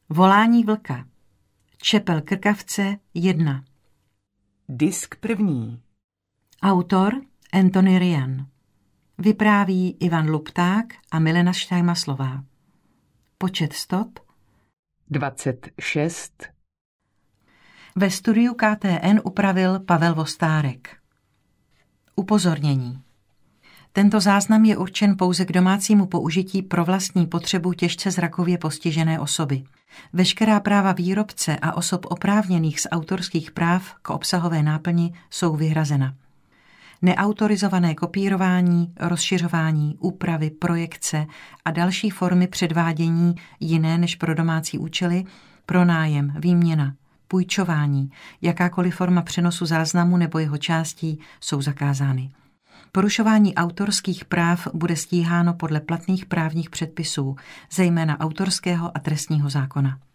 Volání vlka. Čepel krkavce 1. Disk první. Autor Anthony Ryan. Vypráví Ivan Lupták a Milena Štajmaslová. Počet stop 26. Ve studiu KTN upravil Pavel Vostárek. Upozornění. Tento záznam je určen pouze k domácímu použití pro vlastní potřebu těžce zrakově postižené osoby. Veškerá práva výrobce a osob oprávněných z autorských práv k obsahové náplni jsou vyhrazena. Neautorizované kopírování, rozšiřování, úpravy, projekce a další formy předvádění jiné než pro domácí účely, pronájem, výměna, půjčování, jakákoliv forma přenosu záznamu nebo jeho částí jsou zakázány. Porušování autorských práv bude stíháno podle platných právních předpisů, zejména autorského a trestního zákona.